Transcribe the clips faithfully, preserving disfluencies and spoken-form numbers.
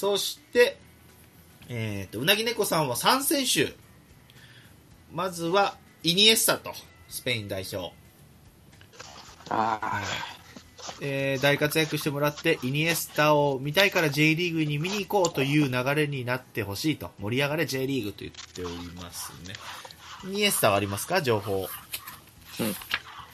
そして、えーと、うなぎ猫さんはさん選手。まずは、イニエスタと、スペイン代表。 ああ。 えー、大活躍してもらって、イニエスタを見たいから J リーグに見に行こうという流れになってほしいと。盛り上がれ J リーグと言っておりますね。イニエスタはありますか情報。 うん。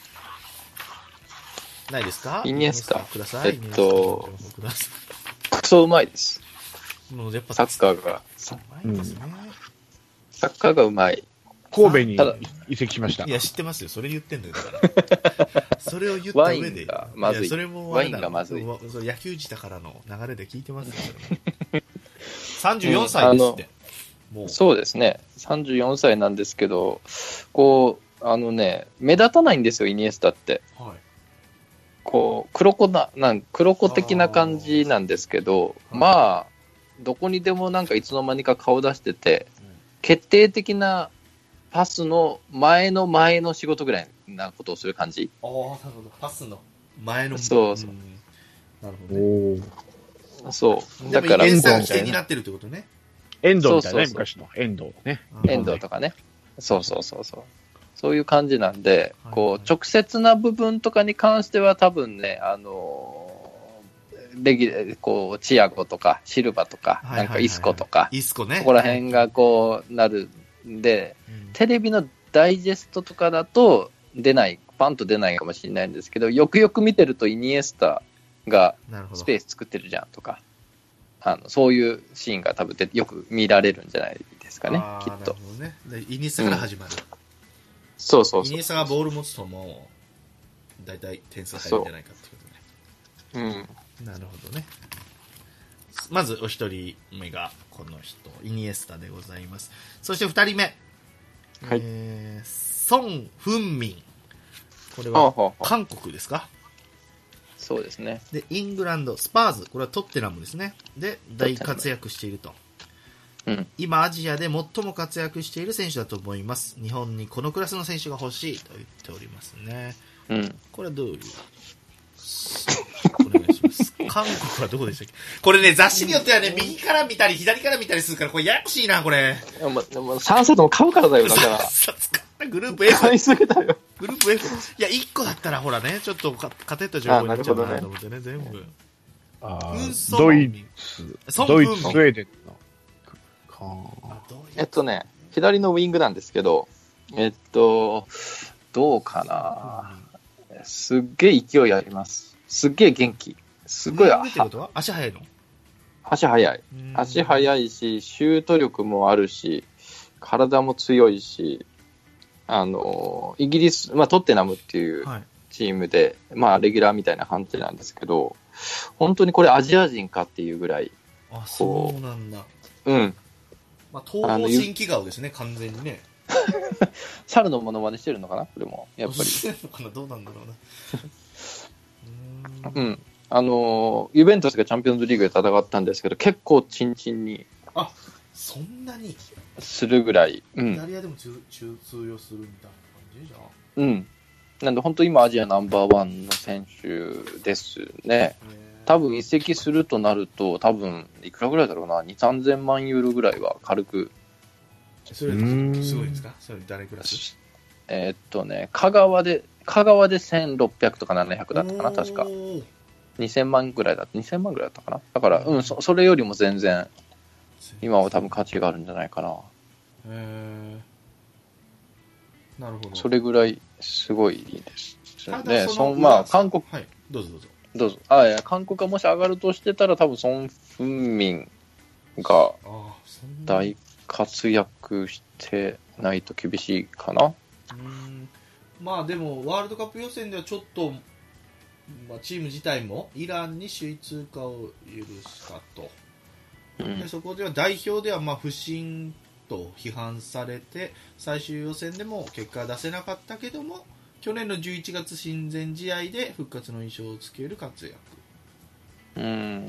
ないですかイニエスタ。 ください。 えっと、 くださいクソうまいです。 もうやっぱサッカーが。 うまいですね、うん。 サッカーがうまい。 神戸に移籍しました。 いや、知ってますよ。それ言ってんだよ、だから。それを言った上で。 ワインがまずい。 いや、それもワインがまずい。 そ野球自体からの流れで聞いてますよ。さんじゅうよんさいですって。 もうそうですね。さんじゅうよんさいなんですけど、こう、あのね、目立たないんですよ、イニエスタって。はい、こう、黒子な、なん黒子的な感じなんですけど、まあ、どこにでもなんかいつの間にか顔出してて、うん、決定的なパスの前の前の仕事ぐらいなことをする感じ。 ああ、なるほど。パスの前の。 そうそう。 なるほど、 ね。そう。 だから、遠藤みたいになってるってことね。 遠藤みたいなね、昔の遠藤ね。 遠藤とかね。そうそうそうそう。そういう感じなんで、こう、直接な部分とかに関しては多分ね、あのー、レギュこう、チアゴとか、シルバとか、なんかイスコとか、 イスコね。 ここら辺がこう、なるんで、うん、テレビのダイジェストとかだと出ない、パンと出ないかもしれないんですけど、よくよく見てるとイニエスタがスペース作ってるじゃんとか、あのそういうシーンが多分でよく見られるんじゃないですかね、きっと。 なるほどね。イニエスタから始まる。うん、 そうそうそう。 イニエスタがボール持つともう、だいたい点数入るんじゃないかってことね。うん。なるほどね。まずお一人目がこの人、イニエスタでございます。そして二人目。はい。えー、ソン・フンミン。これは韓国ですか？ そうですね。 で、イングランド、スパーズ。これはトッテナムですね。で、大活躍していると。うん、今、アジアで最も活躍している選手だと思います。日本にこのクラスの選手が欲しいと言っておりますね。うん、これはどういうお願いします。韓国はどこでしたっけ？これね、雑誌によってはね、右から見たり、左から見たりするから、これややこしいな、これ。 いや、ま、さんさつも買うからだよ、だから。 グループ F。 買いすぎだよ。 グループ F。いや、いっこだったら、ほらね、ちょっとか勝てった情報になっちゃうかなと思ってね、全部。 あドイツ、ドイツ、スウェーデンの。 えっとね、左のウィングなんですけど、えっと、どうかな。すっげえ勢いあります。すっげえ元気。すごい。 足速いの？ 足速い。足速いし、シュート力もあるし、体も強いし、あの、イギリス、まあ、トッテナムっていうチームで、はい、まあ、レギュラーみたいな感じなんですけど、本当にこれアジア人かっていうぐらい。 あ、そうなんだ。 うん。 まあ、東方神起顔ですね、完全にね。 猿のモノマネしてるのかなこれも。やっぱり。 してるのかなどうなんだろうな。うん。あの、ユベントスがチャンピオンズリーグで戦ったんですけど、結構チンチンに。 あ、そんなにするぐらい。うん。 イタリアでも通用するみたいな感じじゃん。うん。なんで本当今アジアナンバーワンの選手ですね。多分移籍するとなると、多分いくらぐらいだろうな、にせんさんぜんまんユーロぐらいは軽く。 それすごいですか？それ誰クラス？ えー、っとね、香川で、香川でせんろっぴゃくとかななひゃくだったかな、確か。にせんまんぐらいだった、にせんまんぐらいだったかな。だから、うん、そ, それよりも全然、今は多分価値があるんじゃないかな。 へー。なるほど。 それぐらいすごいですね。そのまあ、韓国、 はい、どうぞどうぞ。 どうぞ。あ、いや、韓国がもし上がるとしてたら、多分ソン・フンミンが大活躍してないと厳しいかな。 うーん、まあでもワールドカップ予選ではちょっと、まあ、チーム自体もイランに首位通過を許したと、うん、でそこでは代表ではまあ不振と批判されて最終予選でも結果は出せなかったけども、去年のじゅういちがつ親善試合で復活の印象をつける活躍、 うん、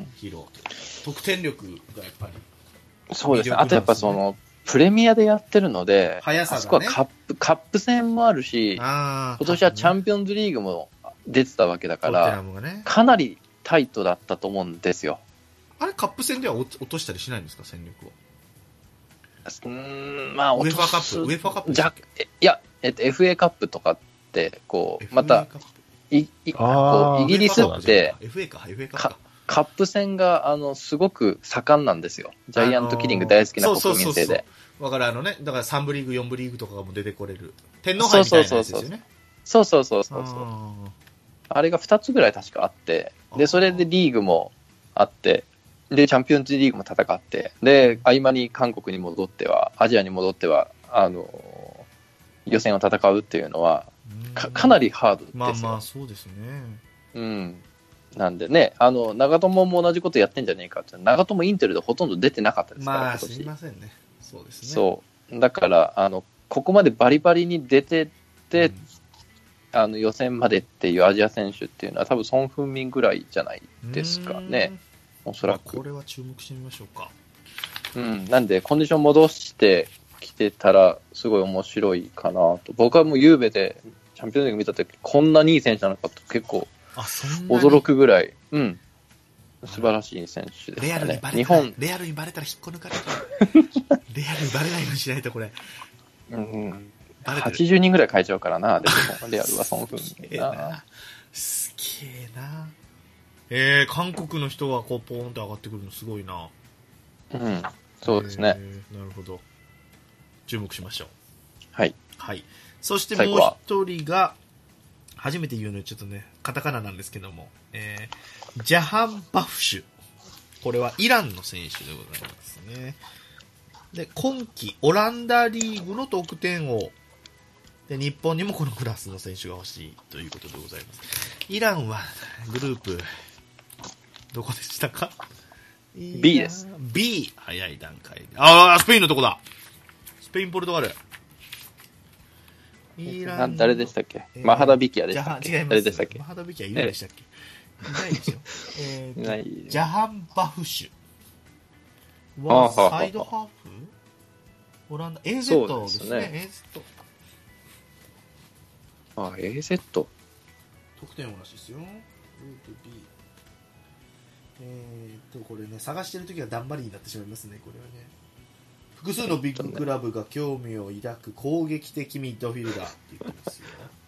披露、得点力がやっぱりそうですね。あとやっぱそのプレミアでやってるので、 速さがね、 あそこはカップ、カップ戦もあるし、今年はチャンピオンズリーグも出てたわけだから、ね、かなりタイトだったと思うんですよ。 あれカップ戦では落としたりしないんですか、戦力を。 うーん、まあ、 ウェファーカップ、ウェファーカップじゃいや、えっと、エフエー カップとかって、こう、また、いいこうイギリスって、 エフエー か、エフエー カップか。 カップ戦が、あの、すごく盛んなんですよ。ジャイアントキリング大好きな国民性で。 わかる、あのね、だからさん部リーグ、よん部リーグとかも出てこれる。天皇杯みたいなやつですよね。 そうそうそうそうそう。あれがふたつぐらい確かあって、で、それでリーグもあって、で、チャンピオンズリーグも戦って、で、合間に韓国に戻っては、アジアに戻っては、あの、予選を戦うっていうのは、か, かなりハードですよ。 まあまあ、そうですね。 うん。なんでね、あの、長友も同じことやってんじゃねえかって、長友インテルでほとんど出てなかったですから、 まあ、すいませんね。そうですね。 そう。だから、あの、ここまでバリバリに出てって、うん、あの、予選までっていうアジア選手っていうのは多分ソン・フンミンぐらいじゃないですかね。おそらく。 これは注目してみましょうか。 うん。なんで、コンディション戻してきてたら、すごい面白いかなと。僕はもうゆうべで、チャンピオンズリーグ見たとき、こんなにいい選手なのかと結構、驚くぐらい、うん。素晴らしい選手ですね。 レアルにバレたら、日本レアルにバレたら引っこ抜かれる。レアルにバレないようにしないと、これ。 うん。はちじゅうにんぐらい変えちゃうからな、でも、レアルはその分な。 すげえな。えー、韓国の人がこうポーンと上がってくるのすごいな。 うん、そうですね。 えー、なるほど。注目しましょう。 はい。 はい。そしてもう一人が、初めて言うのちょっとね、カタカナなんですけども、えー、ジャハン・バフシュ。これはイランの選手でございますね。で、今季オランダリーグの得点王。で、日本にもこのクラスの選手が欲しいということでございます。イランはグループ、どこでしたか？ B です。 B、早い段階で。ああ、スペインのとこだ。スペイン、ポルトガル。 イラン誰でしたっけ、えー、マハダビキアでしたっけ？ 違います。 誰でしたっけ？ マハダビキアいるんでしたっけ？いないでしょ。えー、 ないジャハン・バフシュはサイドハーフ？オランダ エーゼット ですね。エーゼット。 あ、エーゼット。 得点王らしいですよ。ルート B。えーっと、これね、探してるときはダンバリになってしまいますね、これはね。複数のビッグクラブが興味を抱く攻撃的ミッドフィルダーって言ってますよ。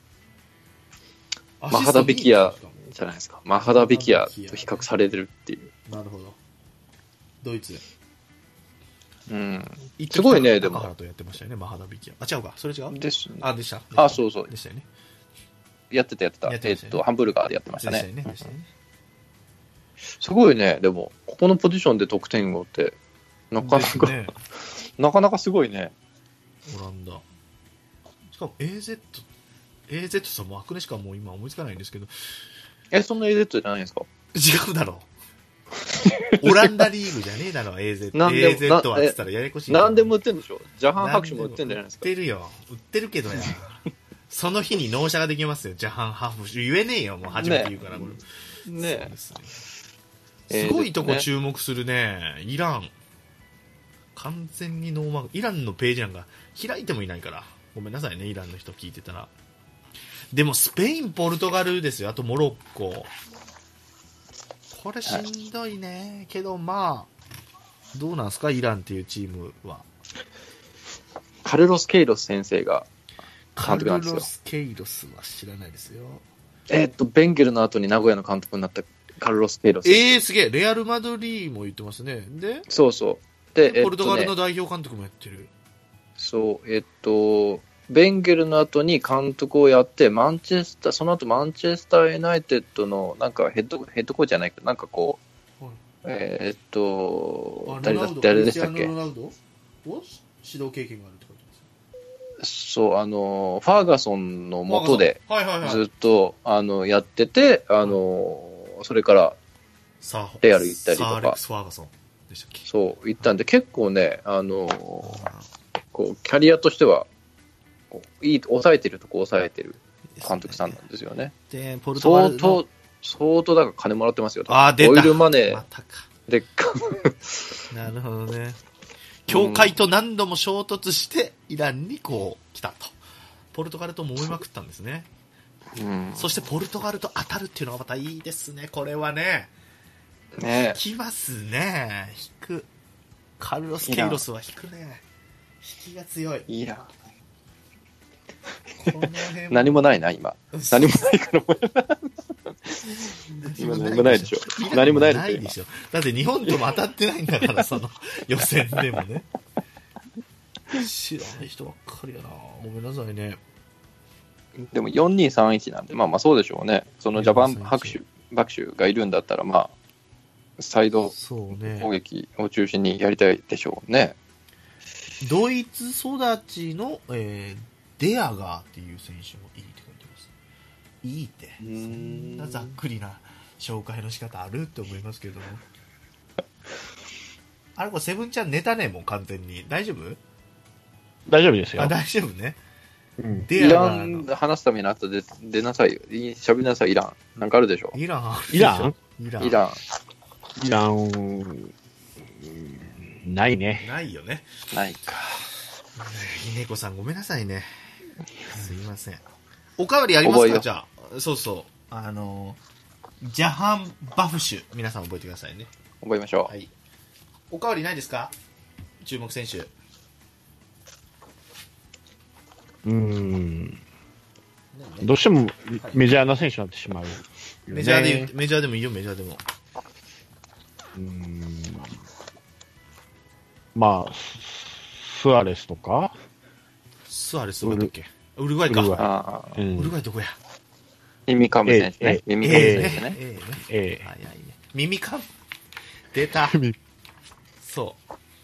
マハダビキアじゃないですか。マハダビキアと比較されてるっていう。 なるほど。ドイツ。 うん。すごいね、でも。 高原とやってましたよね、マハダビキア。あ、違うか。それ違う？ ですね。 あ、でした。 あ、そうそう。 でしたよね。 やってた、やってた。 やってましたね、 えっと、ハンブルガーでやってましたね。 でしたよね。でしたよね。 すごいね、でも、ここのポジションで得点王って、なかなか、ね、なかなかすごいね。 オランダ。しかも エーゼット、エーゼット さんもアクネしかもう今思いつかないんですけど。 え、そんな エーゼット じゃないですか？ 違うだろう。オランダリーグじゃねえだろ、エーゼット。 なんでもエーゼット はって言ったらややこしい。 なんでも売ってるんでしょ？ジャハン拍手も売ってるんじゃないですか？ 売ってるよ。売ってるけどや。その日に納車ができますよ、ジャハンハーフ。言えねえよ、もう初めて言うから。 ねこれねえ。 すね、すごいとこ注目するね、イラン。完全にノーマーク。イランのページなんか開いてもいないから。ごめんなさいね、イランの人聞いてたら。でもスペイン、ポルトガルですよ。あとモロッコ。これしんどいね。はい、けどまあ、どうなんすか、イランっていうチームは。 カルロス・ケイロス先生が監督なんですよ。 カルロス・ケイロスは知らないですよ。 えー、っと、ベンゲルの後に名古屋の監督になったカルロス・ケイロス。 えー、すげえ。レアル・マドリーも言ってますね。で、 そうそう。で、 ポルトガルの代表監督もやってる。 えっとね、そう、えっと、ベンゲルの後に監督をやって、マンチェスター、その後マンチェスターユナイテッドの、なんかヘッド、ヘッドコーチじゃないけど、なんかこう、はい、えー、っと、誰だ、誰でしたっけ？ ロナウドを指導経験があるってことですか？ そう、あの、ファーガソンの下で、ずっと、あの、やってて、あの、それから、レアル行ったりとか。 サーアレックス・ファーガソンでしたっけ？ そう、行ったんで、結構ね、あの、こう、キャリアとしては、いい、抑えてるとこ抑えてる監督さんなんですよね。 で、ポルトガルの相当、相当だから金もらってますよ。 あ、出た。 オイルマネー。 またか。 でっか。 なるほどね。協会と何度も衝突して、イランにこう、来たと。ポルトガルと揉めまくったんですね。 うん、 そしてポルトガルと当たるっていうのがまたいいですね、これはね。 ね引きますね。引く。カルロス・ケイロスは引くね。引きが強い。 いや。 この辺も何もないな、今。何もないからもう。今何もないでしょ。何もないでしょ。 だって日本とも当たってないんだから、その予選でもね。知らない人ばっかりやな。ごめんなさいね。 でもよんにさんいちなんで、まあまあそうでしょうね。そのジャパン拍手、拍手がいるんだったら、まあ、サイド攻撃を中心にやりたいでしょうね。 ドイツ育ちの、えー、デアガーっていう選手もいいって書いてます。いいって。そんなざっくりな紹介の仕方あるって思いますけども。あれこれセブンちゃん寝たね、もう完全に。大丈夫？ 大丈夫ですよ。 あ、大丈夫ね。 うん、イラン話すためにあったで出なさいよ。喋りなさい、イラン。なんかあるでしょ。 イランイランイラン。イラン。 イラン、ないね。 ないよね。 ないか。 ひねこさんごめんなさいね。すいません。おかわりありますか？じゃあ。そうそう。あの、ジャハン・バフシュ。皆さん覚えてくださいね。 覚えましょう。 はい。おかわりないですか？注目選手。 うーん。どうしてもメジャーな選手になってしまう、ね。 メジャーで、メジャーでもいいよ、メジャーでも。 うーん。まあ、スアレスとかスアレスどこだっけ？ウルグアイか。 ウルグアイ。 あうん、ウルグアイどこや？ 耳かむ選手ね。耳かむ選手ね。 ええええ。早いね。耳かむ。出た。そう。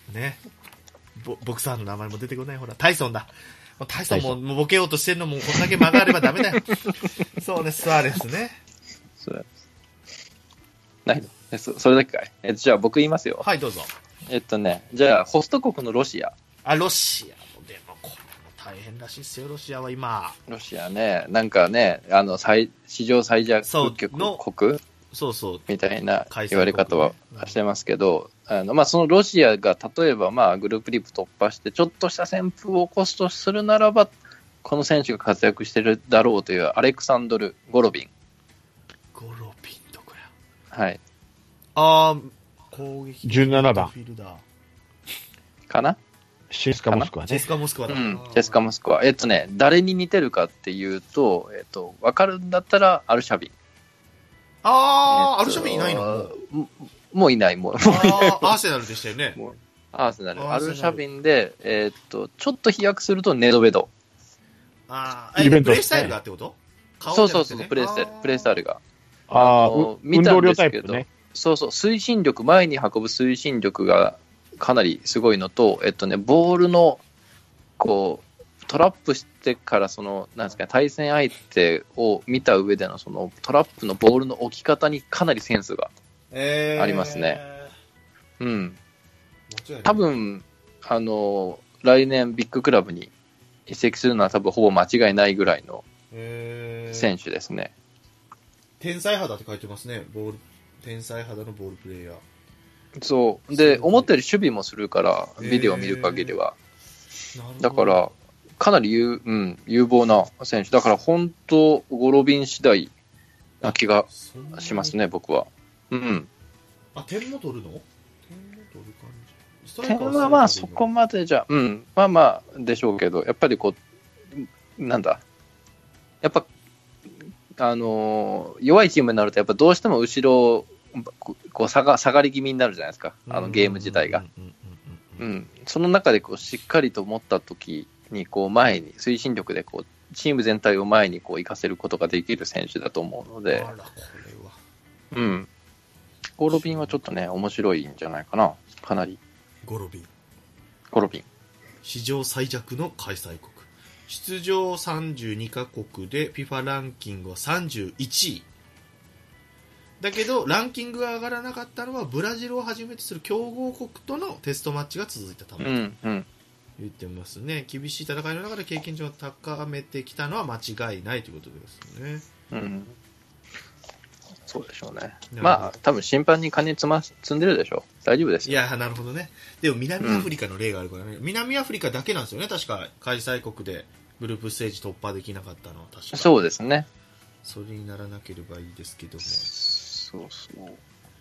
ね。ボ、ボクサーの名前も出てこない。ほら、タイソンだ。タイソンも、もうボケようとしてるのも、こんだけ間があればダメだよ。そうね、スアレスね。 スアレス。ないの？そ、それだけかい。えっと、じゃあ僕言いますよ。 はい、どうぞ。 えっとね、じゃあ、ホスト国のロシア。 あ、ロシアも、でも、これも大変らしいっすよ、ロシアは今。 ロシアね、なんかね、あの、最、史上最弱国そうそう。 みたいな言われ方はしてますけど、あの、まあ、そのロシアが例えば、まあ、グループリープ突破して、ちょっとした旋風を起こすとするならば、この選手が活躍してるだろうというアレクサンドル・ゴロビン。 ゴロビンどこや？ はい。 あー、攻撃じゅうななばん。 かな？ チェスカモスクワね。 チェスカモスクワだ。 うん、チェスカモスクワ。えっとね、誰に似てるかっていうと、えっと、わかるんだったら、アルシャビン。 あー、えっと、アルシャビンいないの？ もう、もういない、もう。 あー、アーセナルでしたよね。 もうアーセナル。アルシャビンで、えー、っと、ちょっと飛躍するとネドベド。 あー、え、プレイスタイルがってこと？ そうそうそう、プレイスタイル、プレイスタイルが。 あー、見たんですけど、ね、 そうそう、推進力、前に運ぶ推進力がかなりすごいのと、えっとね、ボールの、こう、トラップしてからその、なんですかね、対戦相手を見た上でのそのトラップのボールの置き方にかなりセンスがありますね。えー、うん。多分、あの、来年ビッグクラブに移籍するのは多分ほぼ間違いないぐらいの選手ですね。 天才肌って書いてますね。ボール、天才肌のボールプレイヤー。 そう。で、思ったより守備もするから、ビデオを見る限りは。だから、かなり有、うん、有望な選手。だから本当、ゴロビン次第な気がしますね、僕は。うん。 あ、点も取るの？点も取る感じ。 点はまあそこまでじゃ、うん、まあまあでしょうけど、やっぱりこう、なんだ、やっぱ、あのー、弱いチームになると、やっぱどうしても後ろ、こう下が、下がり気味になるじゃないですか、あのゲーム自体が。うん。その中でこうしっかりと持ったときに、こう前に、推進力でこう、チーム全体を前にこう行かせることができる選手だと思うので、 あら、これは。 うん。ゴロビンはちょっとね、面白いんじゃないかな。かなり。 ゴロビン。 ゴロビン。 史上最弱の開催国。出場さんじゅうにカ国で フィファ ランキングはさんじゅういちい。だけど、ランキングが上がらなかったのは、ブラジルをはじめとする強豪国とのテストマッチが続いたためと言ってますね。厳しい戦いの中で経験値を高めてきたのは間違いないということですね。 うん。そうでしょうね。まあ、多分審判に金積ま、積んでるでしょう。大丈夫ですよ。 いや、なるほどね。でも南アフリカの例があるからね。うん、南アフリカだけなんですよね。確か、開催国でグループステージ突破できなかったのは確か。 そうですね。 それにならなければいいですけども。 そうそう。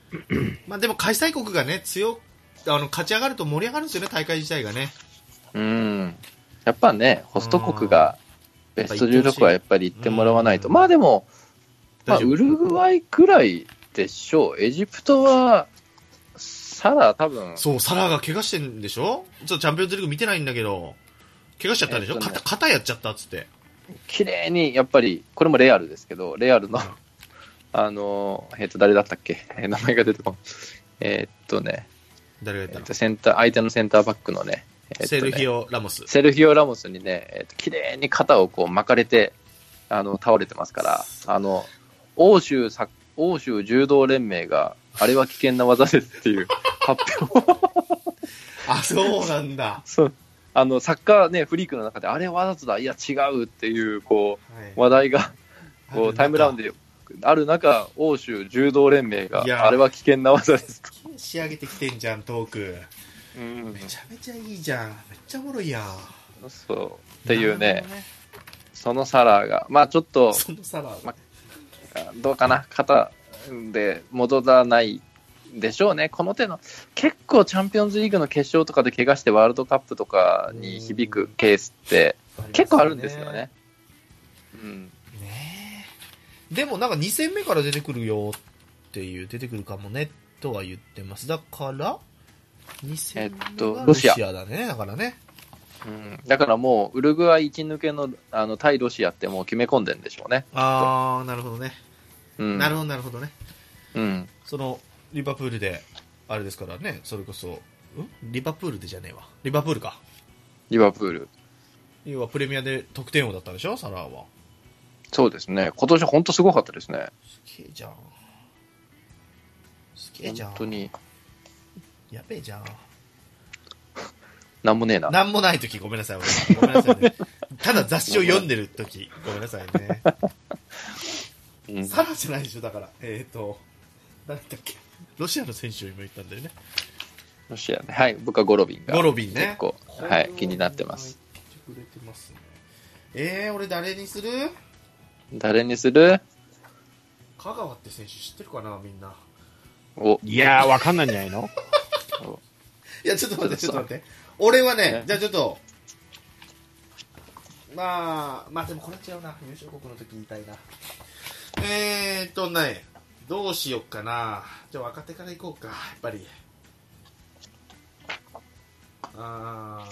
まあでも開催国がね、強、あの、勝ち上がると盛り上がるんですよね、大会自体がね。 うん。やっぱね、ホスト国がベストじゅうろくはやっぱり行ってもらわないと。まあでも、まあ、ウルグアイくらいでしょう。エジプトは、サラ多分。 そう、サラが怪我してるんでしょ？ちょっとチャンピオンズリーグ見てないんだけど、怪我しちゃったんでしょ、えっとね、肩、肩やっちゃったっつって。 綺麗に、やっぱり、これもレアルですけど、レアルの、あの、えっと、誰だったっけ、名前が出てこない。えー、っとね、 誰が言ったの、 えっと、センター、相手のセンターバックのね、 えっとねセルヒオ・ラモス。 セルヒオ・ラモスにね、えっと、綺麗に肩をこう巻かれて、あの、倒れてますから、あの、欧州サッ欧州柔道連盟があれは危険な技ですっていう発表あ、そうなんだ。 そう、あのサッカーねフリークの中であれはわざとだ、いや違うっていうこう、はい、話題がこうタイムラウンドである中、欧州柔道連盟があれは危険な技ですと仕上げてきてんじゃんトーク、うん、めちゃめちゃいいじゃん、めっちゃおもろいやん。 そうっていう ね, ねそのサラーがまあちょっとそのサラーが、まどうかな、肩で戻らないでしょうね。この手の結構チャンピオンズリーグの決勝とかで怪我してワールドカップとかに響くケースって結構あるんですよね。うん、 ねえ、でもなんかに戦目から出てくるよっていう出てくるかもねとは言ってます。だからに戦目がロシアだね、だからね。 うん、だからもうウルグアイ一抜け の, あの対ロシアってもう決め込んでるんでしょうね。 ああ、なるほどね、うん、なるほどなるほどね、 うん、 そのリバプールであれですからね、それこそんリバプールでじゃねえわリバプールかリバプール要はプレミアで得点王だったでしょ、サラーは。 そうですね、今年本当すごかったですね。 すげえじゃん、すげえじゃん、 本当にやべえじゃん。 なんもねえな。 なんもないときごめんなさい。ごめんなさいね。ただ雑誌を読んでるときごめんなさいね。うん、サラじゃないでしょ、だから。えっ、ー、と、誰だっけ、ロシアの選手を今言ったんだよね。 ロシアね。はい、僕はゴロビンが。 ゴロビンね。 結構、はい、気になってます。 くれてますね。えー、俺誰にする？ 誰にする？ 香川って選手知ってるかな、みんな。 お、 いやー、わかんないんじゃないの？ いや、ちょっと待って、ちょっと待って。俺はね、じゃあちょっと、まあ、まあでもこれ違うな。優勝国の時言いたいな。えーっとね、どうしよっかな。じゃあ若手からいこうか、やっぱり。あ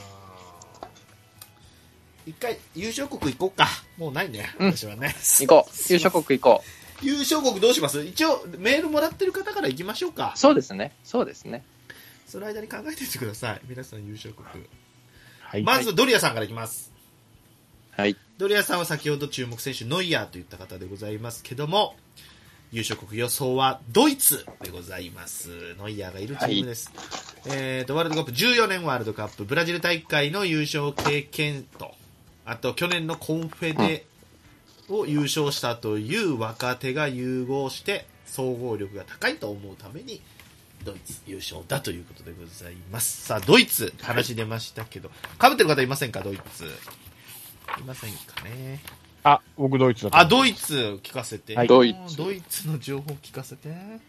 ー、一回優勝国行こうか。もうないね、 うん、 私はね。 行こう。優勝国行こう。優勝国どうします？一応メールもらってる方から行きましょうか。 そうですね。そうですね。 その間に考えていてください。皆さん優勝国。 はい、 まずドリアさんからいきます。 はい。 ドリアさんは先ほど注目選手ノイヤーといった方でございますけども、優勝国予想はドイツでございます。ノイヤーがいるチームです。はい、えーと、ワールドカップじゅうよねんワールドカップブラジル大会の優勝経験と、あと去年のコンフェデを優勝したという若手が融合して総合力が高いと思うためにドイツ優勝だということでございます。さあドイツ話出ましたけど、被ってる方いませんか？ドイツいませんかね。 あ、僕ドイツだと。 あ、ドイツ聞かせて、 はい、ドイツドイツの情報聞かせて。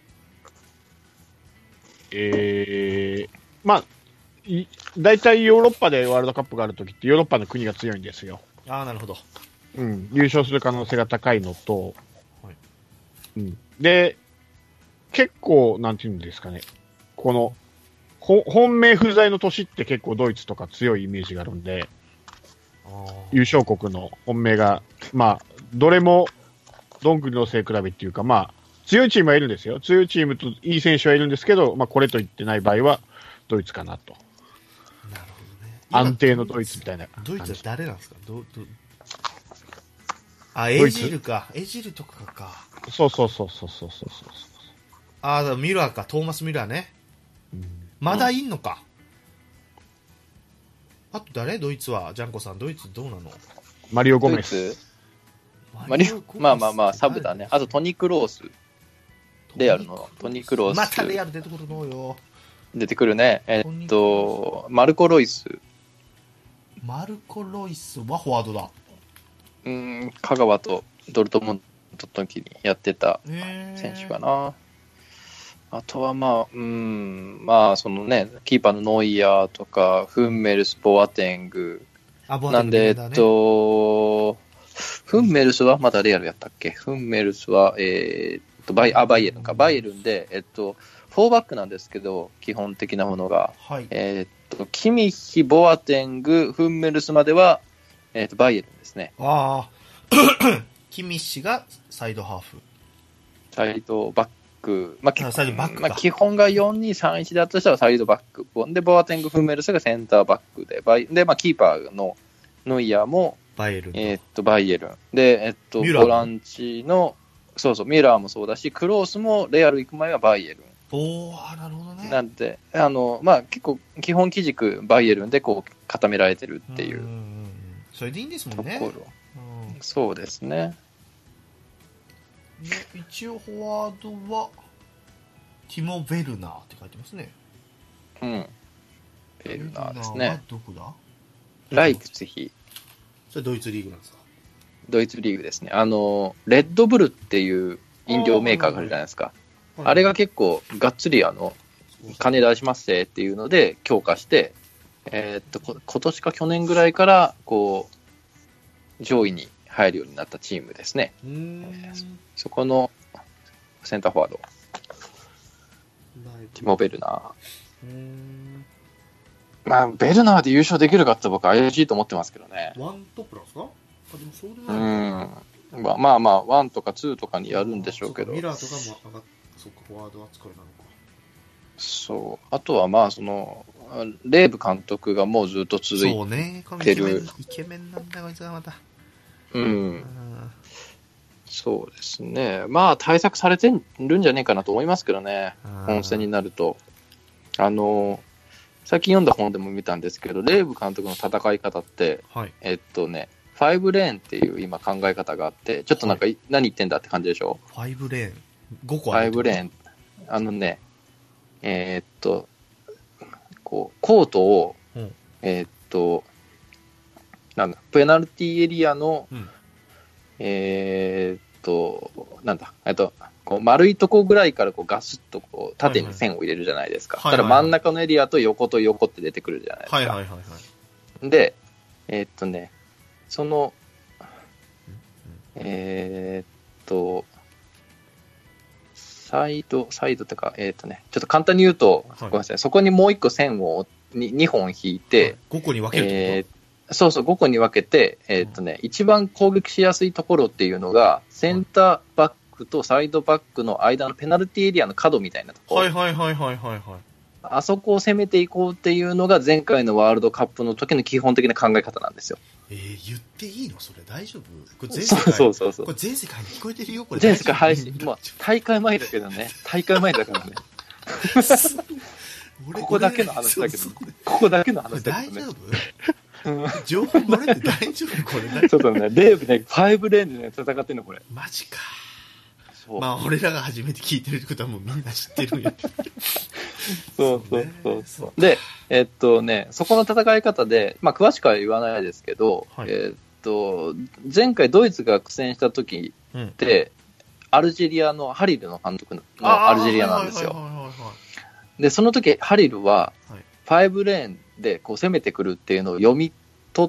えー、まあ大体ヨーロッパでワールドカップがあるときってヨーロッパの国が強いんですよ。 ああ、なるほど。 うん、優勝する可能性が高いのと、 はい、 うん、で結構なんていうんですかね、この本命不在の年って結構ドイツとか強いイメージがあるんで、あ優勝国の本命がまあどれもどんぐりの背比べっていうか、まあ強いチームはいるんですよ。強いチームといい選手はいるんですけど、まあこれと言ってない場合はドイツかなと。 なるほどね。 安定のドイツみたいな。 ドイツは誰なんですか？どどあ、エジルか。エジルとかか。 そうそうそうそうそうそうそう。 ああ、ミュラーか。トーマス・ミュラーね。うん、まだいんのか。あと誰？ドイツは。ジャンコさん、ドイツどうなの？ マリオ・ゴメス。 マリオ、まあまあまあ、サブだね。あとトニ・クロース。レアルのトニ・クロース。 またレアル出てくるのよ。 出てくるね。えっと、マルコ・ロイス。 マルコ・ロイスはフォワードだ。 うん、香川とドルトムントの時にやってた選手かな。 あとはまあ、うん、まあ、そのね、キーパーのノイヤーとか、フンメルス、ボアテング。 あ、ボアなんで、えっと、フンメルスはまだレアルやったっけ？フンメルスは、えー、っと、バイ、あ、バイエルンか。バイエルンで、えっと、フォーバックなんですけど、基本的なものが。 はい、 えー、っと、キミッヒ、ボアテング、フンメルスまでは、えー、っと、バイエルンですね。 ああ、キミッシがサイドハーフ。 サイドバック。まあ、 サイドバックまあ、基本がよんにさんいちだとしたらサイドバック。で、ボアテング、フンメルスがセンターバックで、バイで、まあ、キーパーのノイヤーも、 バイエルン。 えー、っと、バイエルン。で、えっと、ボランチの、そうそう、ミュラーもそうだし、クロースもレアル行く前はバイエルン。 おー、なるほどね。 なんで、あの、まあ、結構、基本基軸、バイエルンでこう、固められてるっていう。うんうんうん、 それでいいんですもんね。 ところ。うん、そうですね。 で、一応、フォワードは、ティモ・ベルナーって書いてますね。 うん。ベルナーですね。 どこだ？ ライプツィヒ。 それドイツリーグなんですか？ ドイツリーグですね。あの、レッドブルっていう飲料メーカーがあるじゃないですか。あ, あれが結構がっつりあの、金出しますっていうので強化して、えー、っと、今年か去年ぐらいから、こう、上位に入るようになったチームですね。 うーん、 そこのセンターフォワード。ティモ・ベルナー。 うーん、 まあ、ベルナーで優勝できるかって僕怪しいと思ってますけどね。 ワントップなんですか？あ、でもそうでうないん。まあまあまあ、ワンとかツーとかにやるんでしょうけど。 ミラーとかも上がっ、そっか、フォワード扱いなのか。 そう。あとはまあ、その、レーブ監督がもうずっと続いてる。 そうね、イケメン、イケメンなんだこいつがまた。 うん。うん、そうですね。まあ、対策されてるんじゃねえかなと思いますけどね。本戦になると。あの、最近読んだ本でも見たんですけど、レーブ監督の戦い方って、はい、えっとね、ファイブレーンっていう今考え方があって、ちょっとなんか、はい、何言ってんだって感じでしょ？ ファイブレーンごこある。 ファイブレーン。あのね、えー、っと、こう、コートを、うん、えー、っと、なんだ、ペナルティーエリアの、うん、えー、っと、なんだ、えっと、こう丸いとこぐらいからこうガスッとこう縦に線を入れるじゃないですか。はいはい、ただ真ん中のエリアと横と横って出てくるじゃないですか。はいはいはいはい、で、えー、っとね、その、えー、っと、サイド、サイドとか、えー、っとね、ちょっと簡単に言うと、はい、ごめんなさい、そこにもう一個線をににほん引いて、はい、 ごこに分けるってこと？ えー、そうそう、ごこに分けて、えー、っとね、うん、一番攻撃しやすいところっていうのが、センターバックとサイドバックの間のペナルティーエリアの角みたいなところ。 はいはいはいはいはい、はい。 あそこを攻めていこうっていうのが前回のワールドカップの時の基本的な考え方なんですよ。 えー、言っていいのそれ大丈夫？これ全世界、そうそうそう。 これ全世界に聞こえてるよこれ。 全世界配信。まあ、大会前だけどね。大会前だからね。ここだけの話だけど、ね、ここだけの話だけど、ね。 大丈夫？情報漏れて大丈夫これ？ ちょっとね、レーブね、ファイブレーンでね、戦ってんのこれ。 マジか。まあ、俺らが初めて聞いてるってことはもうみんな知ってるんや。 そうそうそうそう。で、えっとね、そこの戦い方で、まあ、詳しくは言わないですけど、はい、えっと、前回ドイツが苦戦した時って、うん、アルジェリアのハリルの監督のアルジェリアなんですよ。で、その時、ハリルは、ファイブレーンでこう攻めてくるっていうのを読み取って、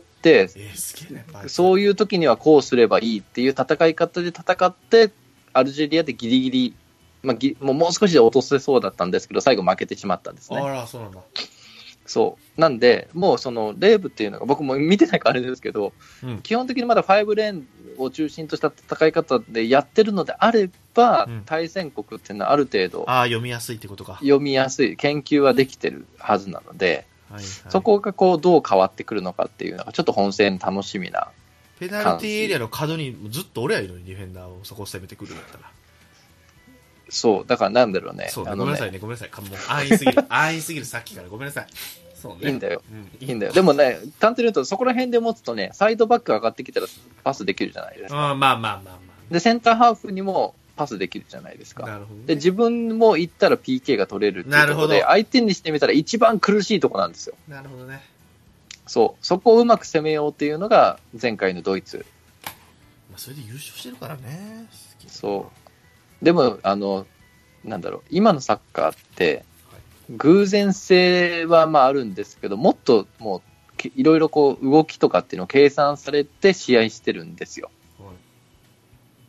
えー、そういう時にはこうすればいいっていう戦い方で戦って、アルジェリアでギリギリ、まあ、ぎもうもう少しで落とせそうだったんですけど、最後負けてしまったんですね。 あら、そうなんだ。 そう。なんで、もうそのレーブっていうのが、僕も見てないからあれですけど、うん、基本的にまだファイブレーンを中心とした戦い方でやってるのであれば、うん、対戦国っていうのはある程度、 ああ、読みやすいってことか。 読みやすい、研究はできてるはずなので、はいはい、そこがこうどう変わってくるのかっていうのが、ちょっと本戦楽しみな。 ペナルティーエリアの角にずっと俺はいるのに、ディフェンダーをそこを攻めてくるんだったら。 そう、だからなんだろうね。 そう、ね、ごめんなさいね、ごめんなさい。もう安易すぎる。安易すぎる、さっきからごめんなさい。そうね。 いいんだよ。うん、いいんだよ。でもね、単純に言うと、そこら辺で持つとね、サイドバック上がってきたらパスできるじゃないですか。 あまあまあまあまあ。 で、センターハーフにもパスできるじゃないですか。なるほど、ね。で、自分も行ったら ピーケー が取れるっていうところで、相手にしてみたら一番苦しいとこなんですよ。 なるほどね。 そう。そこをうまく攻めようっていうのが、前回のドイツ。 まあ、それで優勝してるからね。 そう。でも、あの、 なんだろう、今のサッカーって、偶然性はまああるんですけど、もっともう、いろいろこう動きとかっていうのを計算されて試合してるんですよ。はい、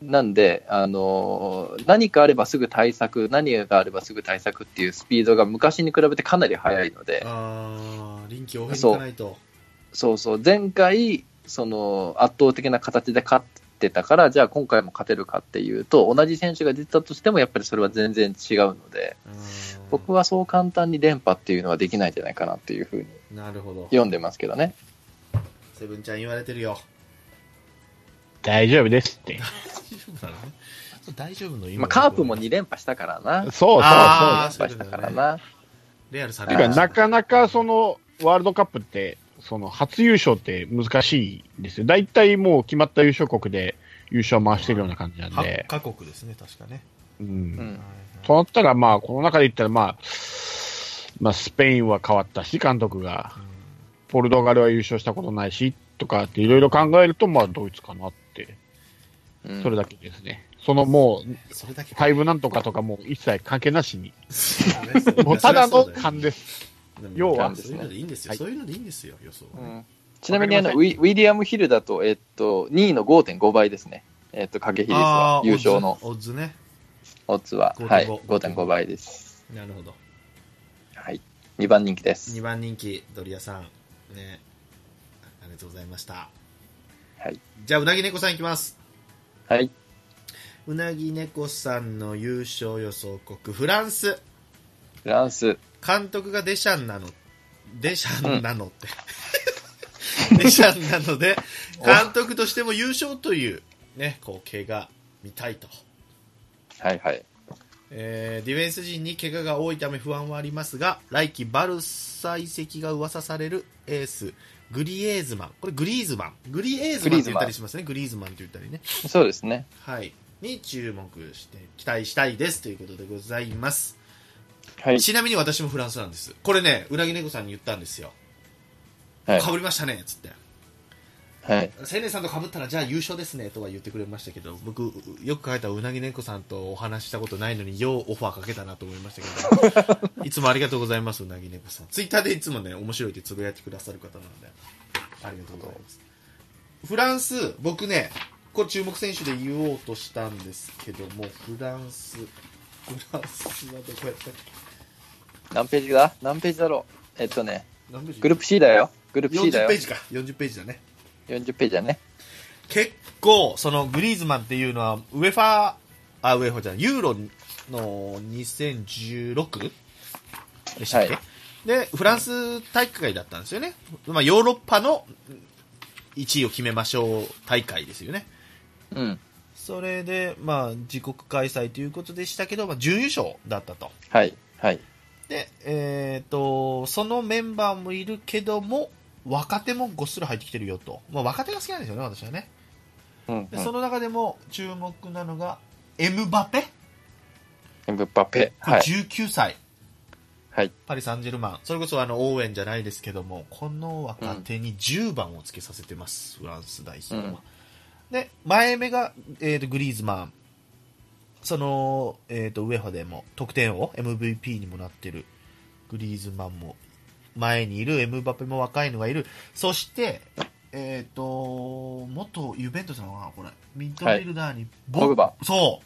なんで、あのー、何かあればすぐ対策、何があればすぐ対策っていうスピードが昔に比べてかなり速いので、 あ臨機応変にいかないと。 そうそうそう、前回、その圧倒的な形で勝ってたから、じゃあ今回も勝てるかっていうと、同じ選手が出たとしても、やっぱりそれは全然違うので、僕はそう簡単に連覇っていうのはできないんじゃないかなっていうふうに読んでますけどね。 セブンちゃん言われてるよ。 大丈夫ですって。 大丈夫なのね。大丈夫の今、まあ、カープもに連覇したからな。 そうそうそう。 連覇したからな。 レアルさんてか、なかなかそのワールドカップって、その初優勝って難しいんですよ。大体もう決まった優勝国で優勝回してるような感じなんで。はちカ国ですね、確かね。 うん。うん、となったら、まあ、この中で言ったら、まあ、まあ、スペインは変わったし、監督が。うん、ポルトガルは優勝したことないし、とかっていろいろ考えると、まあ、ドイツかなって。うん、それだけですね。そのもう、それだけファイブなんとかとかもう一切関係なしに。もうただの勘です。要は、 そういうのでいいんですよ。そういうのでいいんですよ、予想は、ね。うん、 ちなみにあのウィ、ウィリアム・ヒルだと、えっと、にいの ごてんご 倍ですね。えっと、掛け比率は、優勝の。 オッズね。 オッズは、はい、ごてんご 倍です。 なるほど。 はい。にばん人気です。 にばん人気、ドリアさん。ね。ありがとうございました。 はい。 じゃあ、うなぎ猫さんいきます。 はい。 うなぎ猫さんの優勝予想国、フランス。 フランス。 監督がデシャンなの。デシャンなのって。うん、デシャンなので、監督としても優勝という、ね、光景が見たいと。 はいはい。 えー、ディフェンス陣に怪我が多いため不安はありますが、来季バルサ移籍が噂されるエース、グリエーズマン。これグリーズマン。グリエーズマンって言ったりしますね。グリーズマンって言ったりね。 そうですね。 はい。に注目して期待したいですということでございます。 はい。 ちなみに私もフランスなんです。これね、うなぎ猫さんに言ったんですよ。はい。被りましたね、つって。 はい。 青年さんと被ったらじゃあ優勝ですねとは言ってくれましたけど、僕よく書いたうなぎ猫さんとお話したことないのにようオファーかけたなと思いましたけどいつもありがとうございます。うなぎ猫さんツイッターでいつもね面白いってつぶやいてくださる方なのでありがとうございます。フランス僕ねこれ注目選手で言おうとしたんですけども、フランスフランスはどこやったっけ。 何ページだ何ページだろう。えっとねグループ C だよ。グループ C だよ。 よんじゅっページか。よんじゅっページだね。 よんじゅっページだね。 結構そのグリーズマンっていうのはウェファーあウェファーじゃないユーロのにせんじゅうろくでしたっけ、はい、でフランス大会だったんですよね。まあ、ヨーロッパのいちいを決めましょう大会ですよね。 うん。 それでまあ自国開催ということでしたけど、まあ、準優勝だったと。 はいはいでえっ、ー、とそのメンバーもいるけども若手もごっそり入ってきてるよと、まあ、若手が好きなんですよね私はね、うんうん、でその中でも注目なのがエムバペエムバペ、 はい、じゅうきゅうさい、 はい、 パリ・サンジェルマンそれこそあのオーウェンじゃないですけどもこの若手にじゅうばんをつけさせてます、うん、フランス代表は、うん、で前目が、えー、とグリーズマンその、えー、とウェファでも得点王 エムブイピー にもなってるグリーズマンも前にいるエムバペも若いのがいる。そしてえっ、ー、と元ユベントスなのかなこれミッドフィルダーに、 はい、ボグバそう、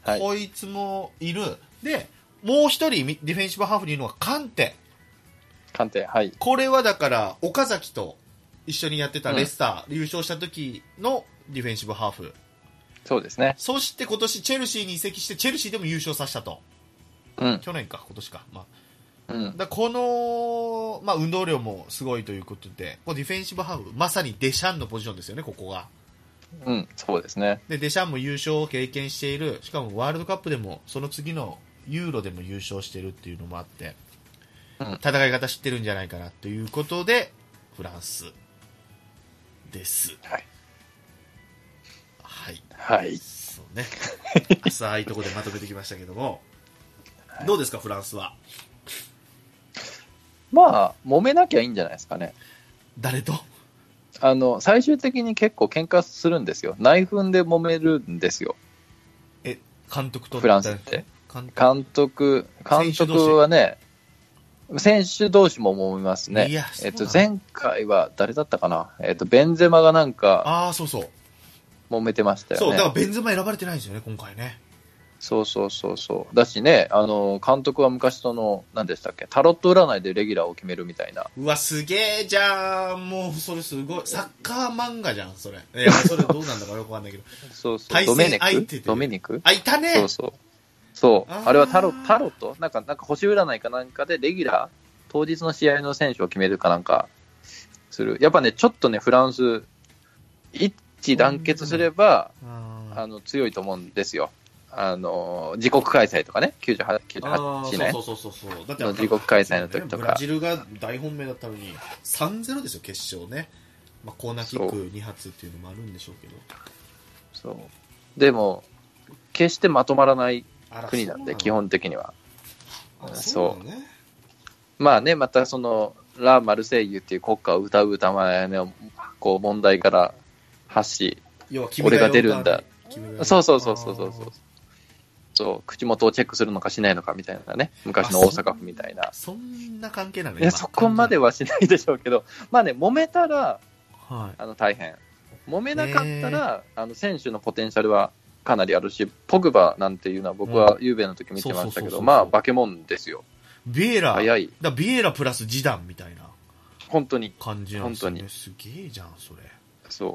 はい、 こいつもいる。でもう一人ディフェンシブハーフにいるのがカンテカンテはいこれはだから岡崎と一緒にやってたレスター、うん、優勝した時のディフェンシブハーフ。 そうですね。 そして今年チェルシーに移籍してチェルシーでも優勝させたと、 うん、 去年か今年か、まあうん、 だこの、まあ、運動量もすごいということでこのディフェンシブハーフまさにデシャンのポジションですよねここが。 うんそうですね。 でデシャンも優勝を経験している。しかもワールドカップでもその次のユーロでも優勝しているっていうのもあって、うん、戦い方知ってるんじゃないかなということでフランスですはいはい、 はい、 そうね浅いところでまとめてきましたけども、はい、どうですかフランスは。 まあ揉めなきゃいいんじゃないですかね。 誰と。 あの最終的に結構喧嘩するんですよ。内紛で揉めるんですよ。 え監督とフランスって監督、監督はね、選手同士も揉めますね。えっと、前回は誰だったかな、えっと、ベンゼマがなんか、 ああ、そうそう。 揉めてましたよね。 そう、だからベンゼマ選ばれてないんですよね、今回ね。 そうそうそうそう。だしね、あの、監督は昔その、何でしたっけ、タロット占いでレギュラーを決めるみたいな。 うわ、すげえじゃん。もう、それすごい。サッカー漫画じゃん、それ。いや、それどうなんだかよくわかんないけど。 そうそう。ドメネクドメニクあ、いたね。 そうそう。そう。あ, あれはタロ、タロットなんか、なんか星占いかなんかでレギュラー当日の試合の選手を決めるかなんかする。やっぱね、ちょっとね、フランス、一致団結すれば、あの、強いと思うんですよ。あの、自国開催とかね、きゅうじゅうはち、きゅうじゅうはちね。 そうそうそうそう。 だって自国開催の時とか。 ブラジルが大本命だったのに、さんたいゼロ ですよ、決勝ね。まあ、コーナーキックに発っていうのもあるんでしょうけど。 そう。でも、決してまとまらない国なんで、基本的には。そう。ね、まあね、またその、ラ・マルセイユっていう国歌を歌う歌前のこう問題から発し、俺が出るんだ。そうそうそうそうそうそう。そう、口元をチェックするのかしないのかみたいなね、昔の大阪府みたいな。 そんな関係なの？ いや、そこまではしないでしょうけど、まあね、揉めたら、 はい、 あの大変。揉めなかったら、あの選手のポテンシャルはかなりあるし、ポグバなんていうのは僕はユーベの時見てましたけど、まあ化け物ですよ。 ビエラ、 早い。 だビエラプラスジダンみたいな。 本当に。 感じなんですよね。すげえじゃん、それ。 そう。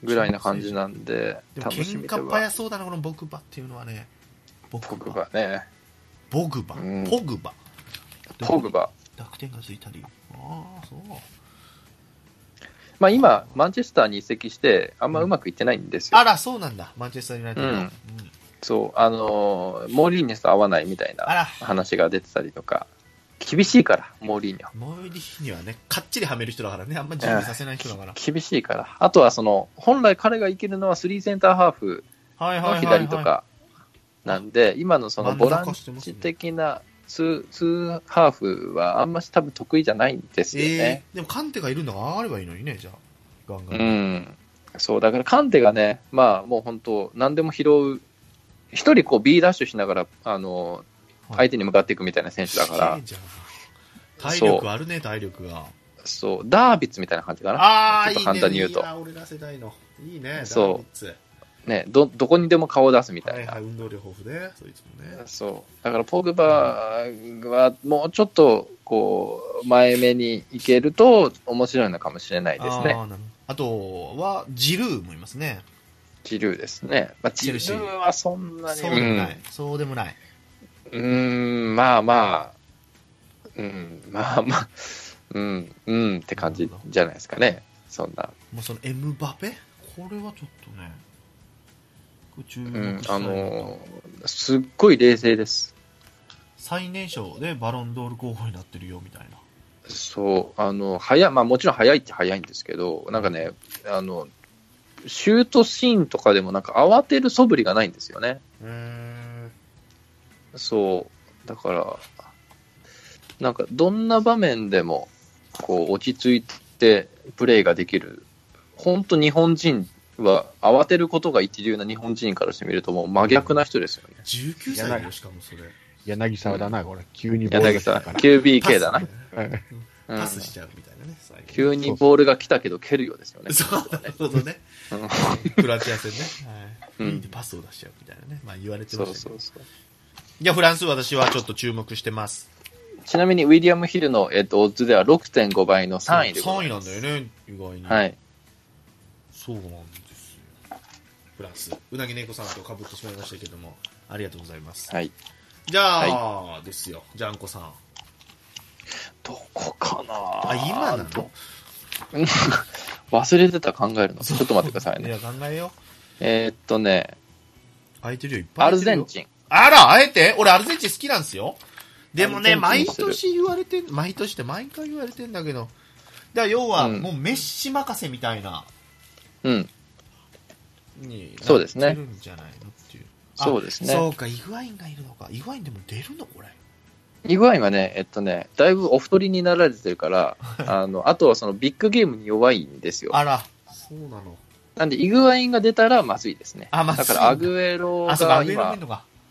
ぐらいな感じなんで、 楽しみでは。喧嘩早そうだな、このボグバっていうのはね。 ボグバね。 ボグバ、うん、ポグバ。 ポグバ。 濁点がついたり。ああ、そう。 まあ今、マンチェスターに移籍して、あんまうまくいってないんですよ。 あら、そうなんだ。マンチェスターになってる、うんうん、 そう、あのー、モーリーニョと合わないみたいな話が出てたりとか。厳しいから、モーリーニョ。 モーリーニョはね、かっちりはめる人だからね、あんまり準備させない人だから。 厳しいから。あとはその、本来彼がいけるのはスリーセンターハーフの左とかなんで、今のそのボランチ的なツーハーフはあんまし多分得意じゃないんですよね。 えー、でもカンテがいるのがあればいいのにね、じゃあ。 ガンガン。うん。そう、だからカンテがね、まあもう本当、何でも拾う、一人こう B ダッシュしながら、あの、相手に向かっていくみたいな選手だから。 体力あるね、体力が。 そう、ダービッツみたいな感じかな。 ああ、 ちょっと簡単に言うと。 いいね、俺ら世代の。いいね、 そう。ダービッツ。ね、ど、どこにでも顔を出すみたいな。はいはい、運動量豊富で、そいつもね。 そう。だから、ポグバはもうちょっと、こう、前目に行けると面白いのかもしれないですね。 あ, あとは、ジルーもいますね。 ジルーですね。まあ、ジルーはそんなに。 そうでもない。うん、そうでもない。 うーん、まあまあ、うん、まあまあ、うん、うんって感じじゃないですかね。そんな。 もうそのエムバペこれはちょっとね、注目したいなと、うん、あのー、すっごい冷静です。 最年少でバロンドール候補になってるよみたいな。 そう、あの、早い、まあもちろん早いっちゃ早いんですけど、なんかね、あの、シュートシーンとかでもなんか慌てる素振りがないんですよね。 うーん。 そう、だから、なんかどんな場面でもこう落ち着いてプレーができる。本当日本人は慌てることが一流な日本人からしてみるともう真逆な人ですよね。 じゅうきゅうさいよしかもそれ。 柳沢だな、これ。急にボールが来たから。キュービーケー だな。 パスしちゃうみたいなね。 急にボールが来たけど蹴るようですよね。 そう、なるほどね。クロアチア戦ね。はい。パスを出しちゃうみたいなね。まあ言われてましたけど。そうそうそう。じゃあフランス私はちょっと注目してます。 ちなみにウィリアム・ヒルの、えっと、オッズでは ろくてんご 倍のさんいでございます。 さんいなんだよね、意外に。 はい。 そうなんですよ。フランス。うなぎ猫さんと被ってしまいましたけども、ありがとうございます。 はい。 じゃあ、はい、ですよ、ジャンコさん。 どこかなあ、今なの忘れてた考えるの。ちょっと待ってくださいね。 いや、考えよう。 えー、っとね。 空いてるよ、いっぱいアルゼンチン。 あら、あえて俺アルゼンチン好きなんですよ。でもね、毎年言われてん、毎年って毎回言われてんだけど。だから要は、うん、もうメッシ任せみたいな。 うん。 にそうですね。 なってるんじゃないのっていう。 そうですね。 そうか、イグアインがいるのか。イグアインでも出るのこれ。 イグアインはね、えっとね、だいぶお太りになられてるから、あの、あとはそのビッグゲームに弱いんですよ。 あら、そうなの。 なんで、イグアインが出たらまずいですね。 あ、まずい。 だからアグエロが今、 あ、そうか、アグエロ見るのか。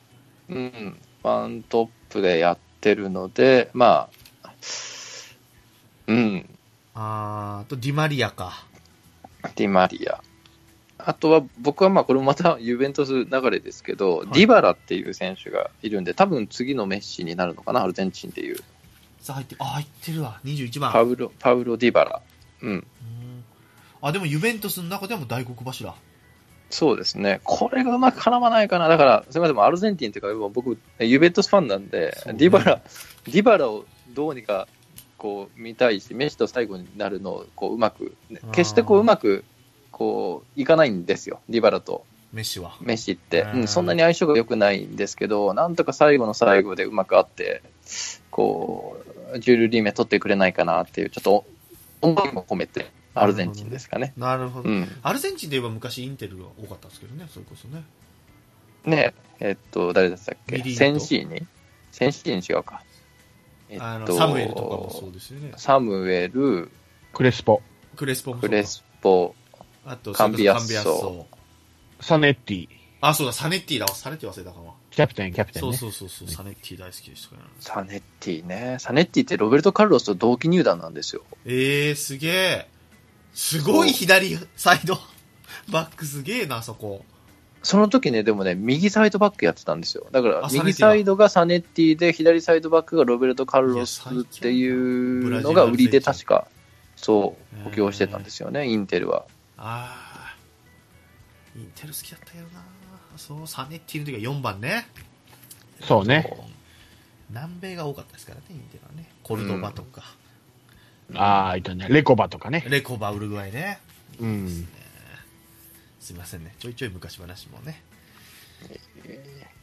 うん、ワントップでやってるので、まあ、うん。 あーと、ディマリアか。 ディマリア。あとは、僕はまあ、これもまたユベントス流れですけど、 はい、 ディバラっていう選手がいるんで、多分次のメッシになるのかな、アルゼンチンでいう。 さあ入って、あ、入ってるわ、にじゅういちばん。 パウロ、パウロ・ディバラ。うん。うん、 あ、でもユベントスの中でも大黒柱。 そうですね。これがうまく絡まないかな。だから、すみません、アルゼンチンというか、僕、ユベントスファンなんで、ね、ディバラ、ディバラをどうにか、こう、見たいし、メッシと最後になるのを、こう、うまく、決してこう、うまく、こう、いかないんですよ。ディバラと。 メッシは。 メッシって。うん、そんなに相性が良くないんですけど、なんとか最後の最後でうまくあって、こう、ジュールリーメ取ってくれないかなっていう、ちょっと、思いも込めて。アルゼンチンですかね。 なるほど、ね。 うん、 アルゼンチンで言えば昔インテルが多かったんですけどね、それこそね。 ねえ、えっと、誰でしたっけセンシーニセンシーニ違うか。 えっと、あのサムエルとかもそうですよね。 サムエル、 クレスポ。 クレスポもクレスポ、 あとカンビアッソ、 サネッティ。 あ、そうだ、サネッティだわ。サネッティ忘れたかも。 キャプテン、キャプテン、ね。 そうそうそうそう、サネッティ大好きでしたから、ね。 サネッティね。サネッティってロベルト・カルロスと同期入団なんですよ。 えー、すげえ。すごい左サイドバックすげえな、そこ。 その時ね、でもね、右サイドバックやってたんですよ。だから、右サイドがサネッティで、左サイドバックがロベルト・カルロスっていうのが売りで確か、そう、補強してたんですよね、インテルは。 ああ、インテル好きだったけどな。そう、サネッティの時はよんばんね。 そうね。 南米が多かったですからね、インテルはね。コルドバとか。 うん、ああ、いたね。レコバとかね。 レコバ、ウルグアイね。 うん。 すみませんね。ちょいちょい昔話もね。 えー